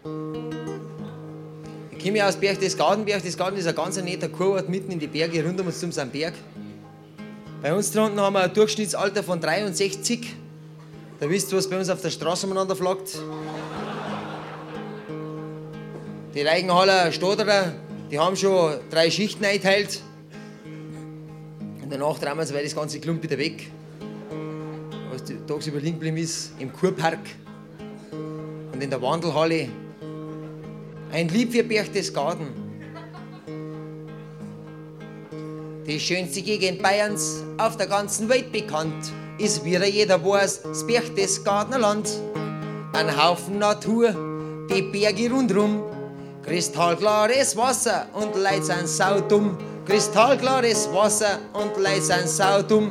Ich komme aus Berchtesgaden. Berchtesgaden ist ein ganz netter Kurort mitten in die Berge, rund um uns zum Berg. Bei uns da unten haben wir ein Durchschnittsalter von 63. Da wisst ihr, was bei uns auf der Straße umeinander flaggt. Die Reichenhaller Stoderer, die haben schon 3 Schichten eingeteilt. Und danach drehen wir uns das ganze Klump wieder weg. Was tagsüber liegen geblieben ist, im Kurpark und in der Wandelhalle. Ein Lied für Berchtesgaden. Die schönste Gegend Bayerns, auf der ganzen Welt bekannt, ist, wie jeder weiß, das Berchtesgadener Land. Ein Haufen Natur, die Berge rundrum, kristallklares Wasser und Leute sind saudumm. Kristallklares Wasser und Leute sind saudumm.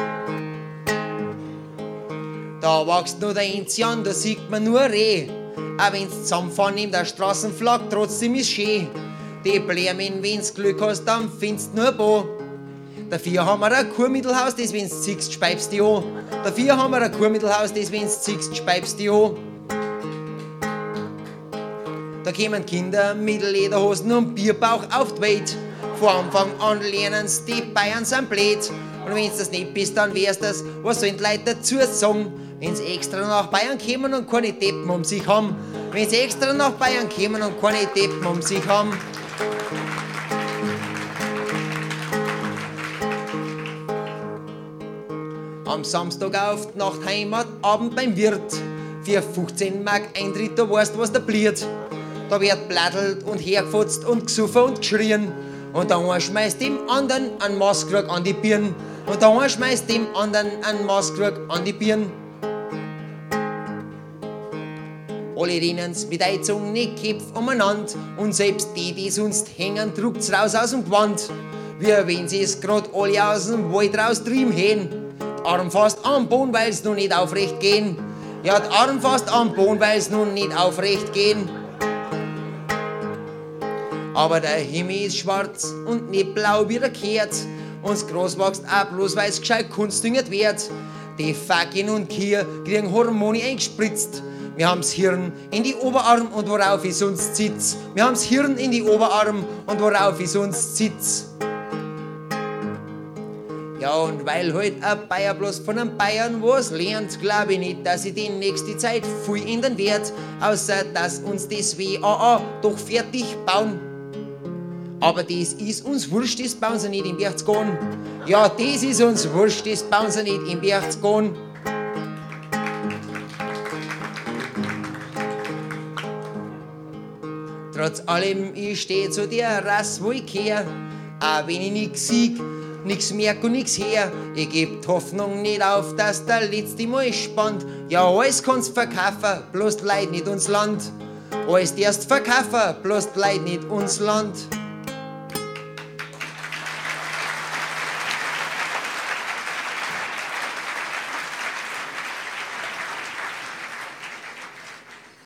Da wächst nur der Enzian, da sieht man nur Reh. Auch wenn's zusammenfahren in der Straßenflagge, trotzdem ist schön. Die Blämen, wenn's Glück hast, dann findest nur Bo. Dafür haben wir ein Kurmittelhaus, das wenn's ziehst, speibst die an. Dafür haben wir ein Kurmittelhaus, das wenn's ziehst, speibst die an. Da kommen Kinder mit Lederhosen und Bierbauch auf die Welt. Von Anfang an lernen's, die Bayern sind blöd. Und wenn's das nicht bist, dann wär's das, was sollen die Leute dazu sagen? Wenn's extra nach Bayern kommen und keine Deppen um sich haben. Wenn's extra nach Bayern kommen und keine Deppen um sich haben. Am Samstag auf die Nacht Heimat, Abend beim Wirt. Für 15 Mark Eintritt, da weißt was da bliert. Da wird blattelt und hergefotzt und gesuffen und geschrien. Und der eine schmeißt dem anderen einen Maßkrug an die Birn. Und der eine schmeißt dem anderen einen Maßkrug an die Birn. Alle rennen's mit eingezogenen Köpfen umeinander. Und selbst die sonst hängen, druckt's raus aus dem Gewand. Wie wenn sie's grad alle aus dem Wald raustrieben hätten. Die Arm fast am Boden, weil's noch nicht aufrecht gehen. Ja, die Arm fast am Boden, weil's noch nicht aufrecht gehen. Aber der Himmel ist schwarz und nicht blau wie der Kehrt. Und das Gras wächst auch bloß, weil's gescheit kunstdüngert wird. Die Fackeln und Kier kriegen Hormone eingespritzt. Wir haben's Hirn in die Oberarm und worauf ich sonst sitz. Wir haben's Hirn in die Oberarm und worauf ich sonst sitz. Ja, und weil halt ein Bayer bloß von einem Bayern was lernt, glaube ich nicht, dass ich die nächste Zeit viel ändern werd, außer dass uns das WAA doch fertig bauen. Aber das ist uns wurscht, das bauen sie nicht in Berchtesgaden. Ja, das ist uns wurscht, das bauen sie nicht in Berchtesgaden. Trotz allem, ich steh zu der Rasse, wo ich kehr, auch wenn ich nix sieg, nix merk und nix her. Ich geb die Hoffnung nicht auf, dass der letzte Mal spannt. Ja, alles kannst verkaufen, bloß die Leute nicht uns Land. Alles darfst verkaufen, bloß die Leute nicht uns Land.